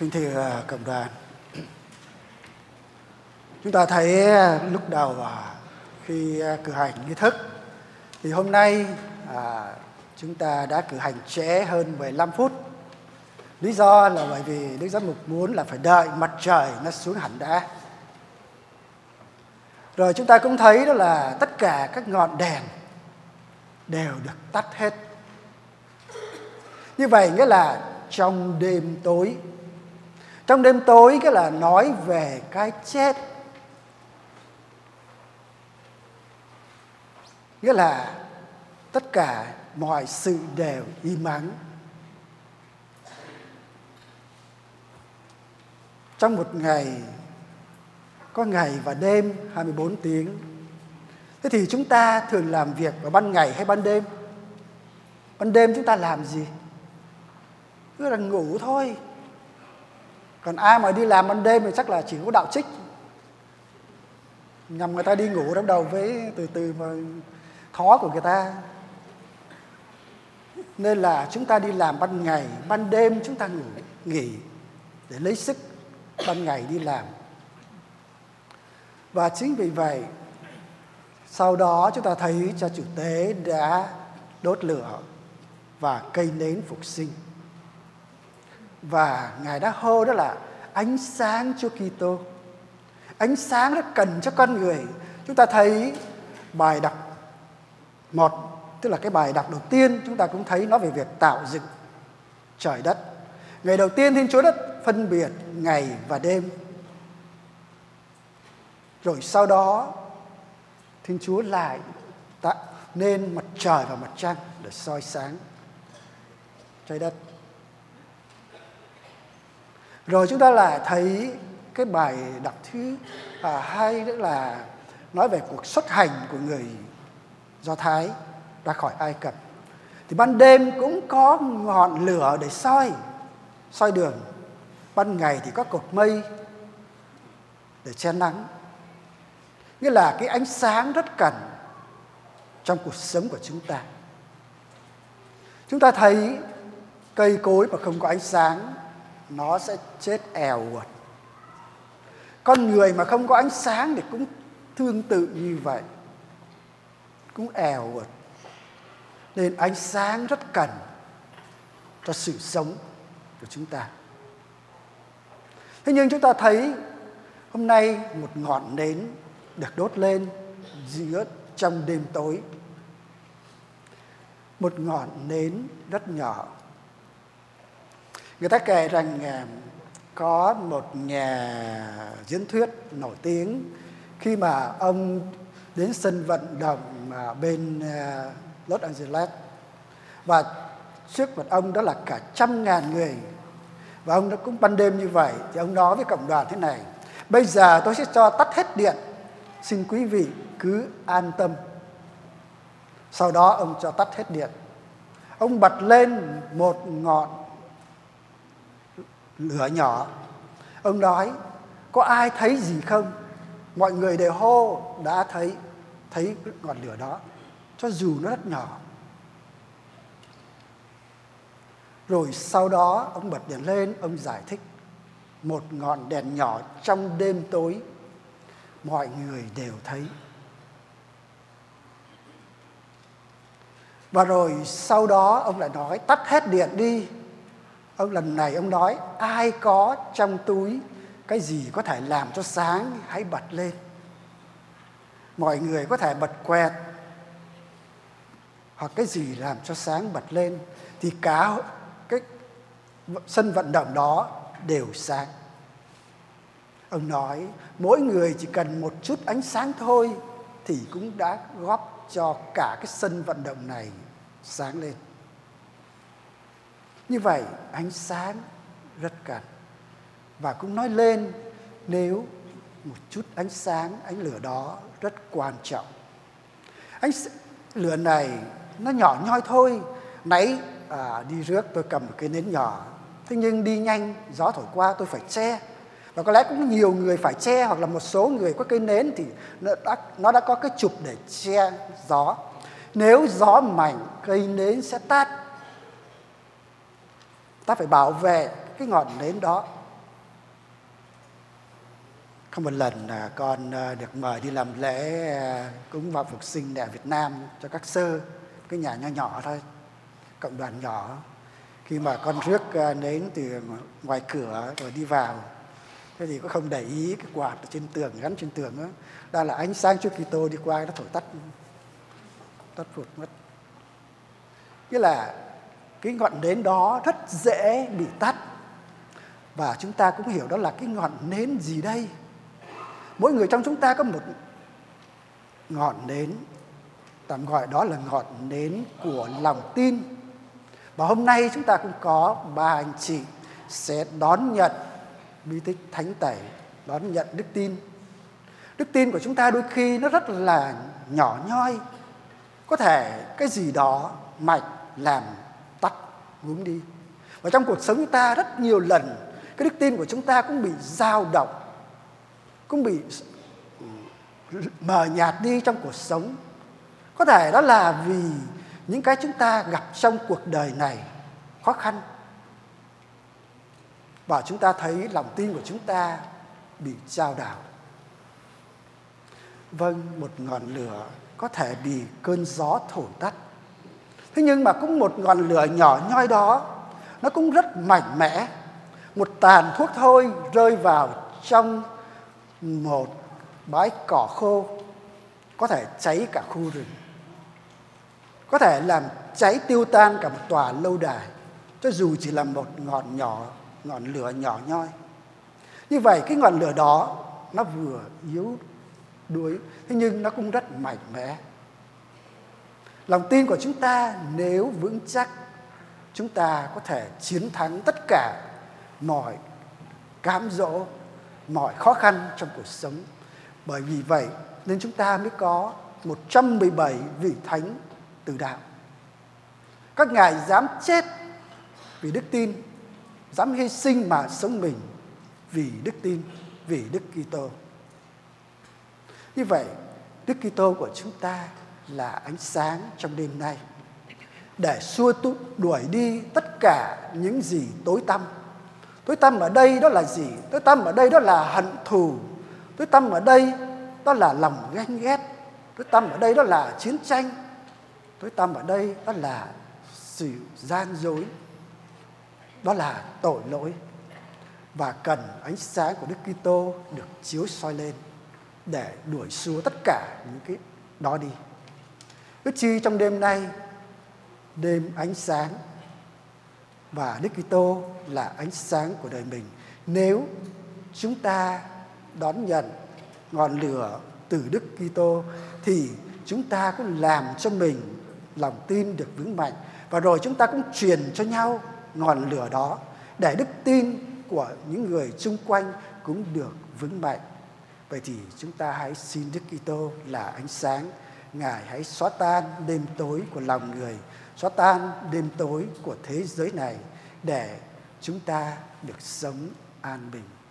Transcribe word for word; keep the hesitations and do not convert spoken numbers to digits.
Kính thưa cộng đoàn, chúng ta thấy lúc đầu khi cử hành nghi thức thì hôm nay à, chúng ta đã cử hành trễ hơn mười lăm phút. Lý do là bởi vì Đức Giám mục muốn là phải đợi mặt trời nó xuống hẳn đã. Rồi chúng ta cũng thấy đó là tất cả các ngọn đèn đều được tắt hết. Như vậy nghĩa là trong đêm tối. Trong đêm tối cái là nói về cái chết. Nghĩa là tất cả mọi sự đều im ắng. Trong một ngày, có ngày và đêm hai mươi bốn tiếng. Thế thì chúng ta thường làm việc vào ban ngày hay ban đêm? Ban đêm chúng ta làm gì? Cứ là ngủ thôi. Còn ai mà đi làm ban đêm thì chắc là chỉ có đạo trích. Nhằm người ta đi ngủ đắm đầu với từ từ mà thó của người ta. Nên là chúng ta đi làm ban ngày, ban đêm chúng ta ngủ, nghỉ để lấy sức ban ngày đi làm. Và chính vì vậy, sau đó chúng ta thấy cha chủ tế đã đốt lửa và cây nến phục sinh. Và Ngài đã hô đó là ánh sáng Chúa Kitô. Ánh sáng rất cần cho con người. Chúng ta thấy bài đọc một, tức là cái bài đọc đầu tiên, chúng ta cũng thấy nói về việc tạo dựng trời đất. Ngày đầu tiên Thiên Chúa đã phân biệt ngày và đêm. Rồi sau đó Thiên Chúa lại tạo nên mặt trời và mặt trăng để soi sáng trái đất. Rồi chúng ta lại thấy cái bài đọc thứ à, hai nữa là nói về cuộc xuất hành của người Do Thái ra khỏi Ai Cập. Thì ban đêm cũng có ngọn lửa để soi, soi đường. Ban ngày thì có cột mây để che nắng. Nghĩa là cái ánh sáng rất cần trong cuộc sống của chúng ta. Chúng ta thấy cây cối mà không có ánh sáng nó sẽ chết èo uột. Con người mà không có ánh sáng thì cũng tương tự như vậy, cũng èo uột. Nên ánh sáng rất cần cho sự sống của chúng ta. Thế nhưng chúng ta thấy hôm nay một ngọn nến được đốt lên giữa trong đêm tối. Một ngọn nến rất nhỏ. Người ta kể rằng có một nhà diễn thuyết nổi tiếng khi mà ông đến sân vận động bên Los Angeles. Và trước mặt ông đó là cả trăm ngàn người. Và ông đã cũng ban đêm như vậy. Thì ông nói với cộng đoàn thế này: bây giờ tôi sẽ cho tắt hết điện. Xin quý vị cứ an tâm. Sau đó ông cho tắt hết điện. Ông bật lên một ngọn lửa nhỏ. Ông nói: có ai thấy gì không? Mọi người đều hô đã thấy, thấy ngọn lửa đó, cho dù nó rất nhỏ. Rồi sau đó ông bật đèn lên, ông giải thích: một ngọn đèn nhỏ trong đêm tối, mọi người đều thấy. Và rồi sau đó ông lại nói: tắt hết điện đi. Ông lần này ông nói: ai có trong túi cái gì có thể làm cho sáng hãy bật lên. Mọi người có thể bật quẹt hoặc cái gì làm cho sáng bật lên, thì cả cái sân vận động đó đều sáng. Ông nói mỗi người chỉ cần một chút ánh sáng thôi thì cũng đã góp cho cả cái sân vận động này sáng lên. Như vậy ánh sáng rất cần. Và cũng nói lên nếu một chút ánh sáng, ánh lửa đó rất quan trọng. Ánh lửa này nó nhỏ nhoi thôi. Nãy à, đi rước tôi cầm một cái nến nhỏ. Thế nhưng đi nhanh, gió thổi qua tôi phải che. Và có lẽ cũng nhiều người phải che, hoặc là một số người có cây nến thì nó đã, nó đã có cái chụp để che gió. Nếu gió mạnh, cây nến sẽ tắt. Ta phải bảo vệ cái ngọn nến đó. Có một lần là con được mời đi làm lễ cúng vào phục sinh tại Việt Nam cho các sơ, cái nhà nhỏ nhỏ thôi, cộng đoàn nhỏ. Khi mà con rước nến từ ngoài cửa rồi đi vào, thế thì cũng không để ý cái quạt ở trên tường, gắn trên tường đó, đó là ánh sáng Chúa Kitô đi qua, nó thổi tắt, tắt phụt mất. Nghĩa là cái ngọn nến đó rất dễ bị tắt. Và chúng ta cũng hiểu đó là cái ngọn nến gì đây? Mỗi người trong chúng ta có một ngọn nến, tạm gọi đó là ngọn nến của lòng tin. Và hôm nay chúng ta cũng có ba anh chị sẽ đón nhận bí tích thánh tẩy, đón nhận đức tin. Đức tin của chúng ta đôi khi nó rất là nhỏ nhoi, có thể cái gì đó mạnh làm tắt ngúm đi. Và trong cuộc sống chúng ta rất nhiều lần cái đức tin của chúng ta cũng bị dao động, cũng bị mờ nhạt đi trong cuộc sống. Có thể đó là vì những cái chúng ta gặp trong cuộc đời này khó khăn, và chúng ta thấy lòng tin của chúng ta bị chao đảo. Vâng, một ngọn lửa có thể bị cơn gió thổi tắt. Thế nhưng mà cũng một ngọn lửa nhỏ nhoi đó, nó cũng rất mạnh mẽ. Một tàn thuốc thôi rơi vào trong một bãi cỏ khô có thể cháy cả khu rừng, có thể làm cháy tiêu tan cả một tòa lâu đài, cho dù chỉ là một ngọn nhỏ, ngọn lửa nhỏ nhoi. Như vậy cái ngọn lửa đó nó vừa yếu đuối, thế nhưng nó cũng rất mạnh mẽ. Lòng tin của chúng ta nếu vững chắc, chúng ta có thể chiến thắng tất cả mọi cám dỗ, mọi khó khăn trong cuộc sống. Bởi vì vậy nên chúng ta mới có một trăm mười bảy vị thánh tử đạo. Các ngài dám chết vì đức tin, dám hy sinh mà sống mình vì đức tin, vì Đức Kitô. Như vậy, Đức Kitô của chúng ta là ánh sáng trong đêm nay, để xua đuổi đi tất cả những gì tối tăm. Tối tăm ở đây đó là gì? Tối tăm ở đây đó là hận thù. Tối tăm ở đây đó là lòng ganh ghét. Tối tăm ở đây đó là chiến tranh. Tối tăm ở đây đó là sự gian dối. Đó là tội lỗi. Và cần ánh sáng của Đức Kitô được chiếu soi lên để đuổi xua tất cả những cái đó đi. Ước chi trong đêm nay, đêm ánh sáng, và Đức Kitô là ánh sáng của đời mình. Nếu chúng ta đón nhận ngọn lửa từ Đức Kitô thì chúng ta cũng làm cho mình lòng tin được vững mạnh, và rồi chúng ta cũng truyền cho nhau ngọn lửa đó để đức tin của những người chung quanh cũng được vững mạnh. Vậy thì chúng ta hãy xin Đức Kitô là ánh sáng, Ngài hãy xóa tan đêm tối của lòng người, xóa tan đêm tối của thế giới này để chúng ta được sống an bình.